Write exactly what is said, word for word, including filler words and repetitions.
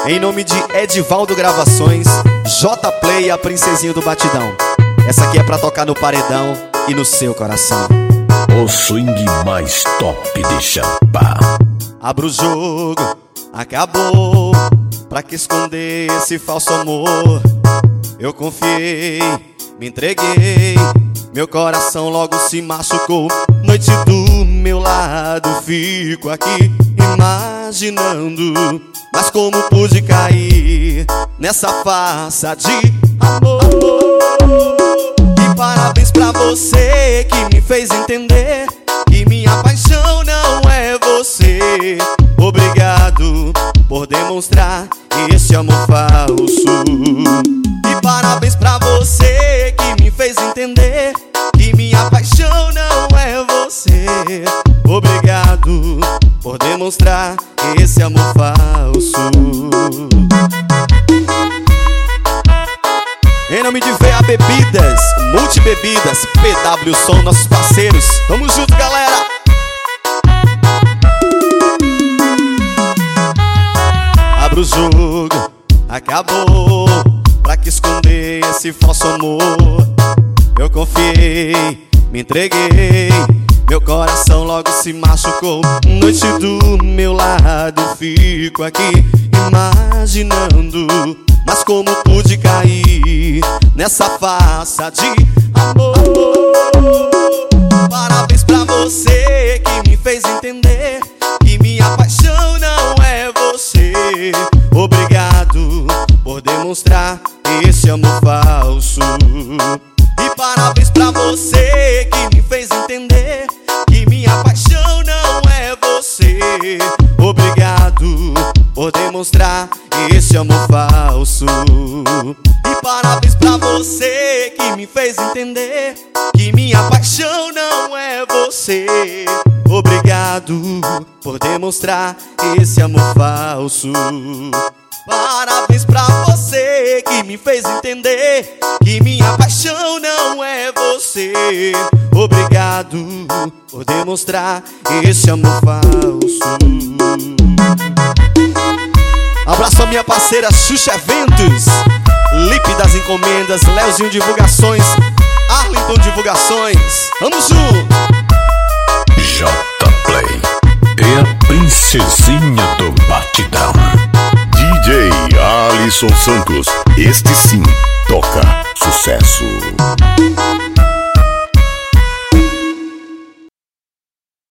Em nome de Edivaldo Gravações, J-Play e a princesinha do batidão. Essa aqui é pra tocar no paredão e no seu coração. O swing mais top de Champa. Abra o jogo, acabou. Pra que esconder esse falso amor? Eu confiei, me entreguei. Meu coração logo se machucou. Noite do meu lado, fico aqui imaginando. Mas como pude cair nessa farsa de amor? E parabéns pra você que me fez entender que minha paixão não é você. Obrigado por demonstrar esse amor falso. E parabéns pra você que me fez entender que minha paixão não é você. Obrigado por demonstrar esse amor falso. Em nome de V A Bebidas, Multibebidas, P W Som, nossos parceiros. Tamo junto, galera! Abra o jogo, acabou. Pra que esconder esse falso amor? Eu confiei, me entreguei. Meu coração logo se machucou. Noite do meu lado, fico aqui imaginando. Mas como pude cair nessa farsa de amor? Parabéns pra você que me fez entender que minha paixão não é você. Obrigado por demonstrar esse amor falso. E parabéns pra você que me fez entender que minha paixão não é você. Obrigado por demonstrar esse amor falso. E parabéns pra você que me fez entender que minha paixão não é você. Obrigado por demonstrar esse amor falso. Parabéns pra você que me fez entender que minha paixão não é você. Obrigado por demonstrar esse amor falso. Abraço a minha parceira Xuxa Eventos, Lipe das Encomendas, Leozinho Divulgações, Arlington Divulgações. Tamo junto! J-Play é a princesinha do batidão. D J Alisson Santos, este sim toca sucesso.